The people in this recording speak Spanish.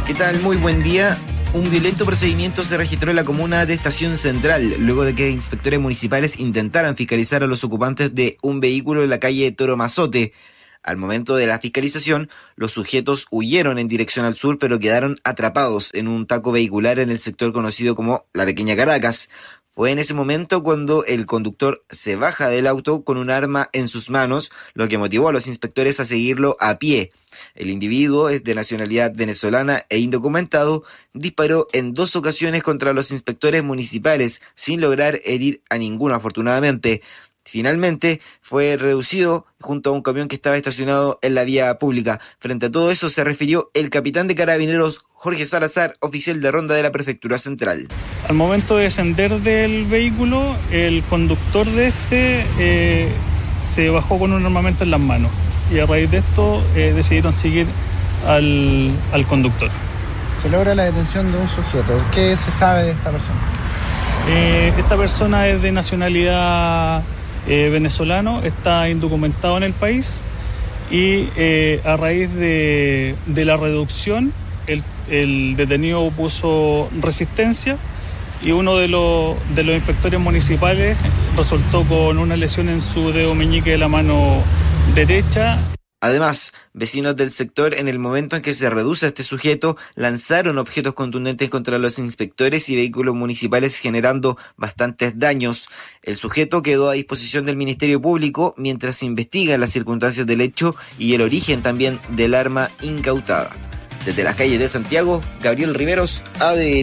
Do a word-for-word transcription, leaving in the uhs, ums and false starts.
¿Qué tal? Muy buen día. Un violento procedimiento se registró en la comuna de Estación Central, luego de que inspectores municipales intentaran fiscalizar a los ocupantes de un vehículo en la calle Toro Mazote. Al momento de la fiscalización, los sujetos huyeron en dirección al sur, pero quedaron atrapados en un taco vehicular en el sector conocido como La Pequeña Caracas. Fue en ese momento cuando el conductor se baja del auto con un arma en sus manos, lo que motivó a los inspectores a seguirlo a pie. El individuo es de nacionalidad venezolana e indocumentado, disparó en dos ocasiones contra los inspectores municipales, sin lograr herir a ninguno afortunadamente. Finalmente fue reducido junto a un camión que estaba estacionado en la vía pública. Frente a todo eso se refirió el capitán de Carabineros Jorge Salazar, oficial de ronda de la Prefectura Central. Al momento de descender del vehículo, el conductor de este eh, se bajó con un armamento en las manos y a raíz de esto eh, decidieron seguir al, al conductor. Se logra la detención de un sujeto. ¿Qué se sabe de esta persona? Eh, esta persona es de nacionalidad eh, venezolano, está indocumentado en el país y eh, a raíz de, de la reducción el, el detenido puso resistencia y uno de los, de los inspectores municipales resultó con una lesión en su dedo meñique de la mano derecha. Además, vecinos del sector, en el momento en que se reduce a este sujeto, lanzaron objetos contundentes contra los inspectores y vehículos municipales, generando bastantes daños. El sujeto quedó a disposición del Ministerio Público mientras se investigan las circunstancias del hecho y el origen también del arma incautada. Desde las calles de Santiago, Gabriel Riveros, A D N.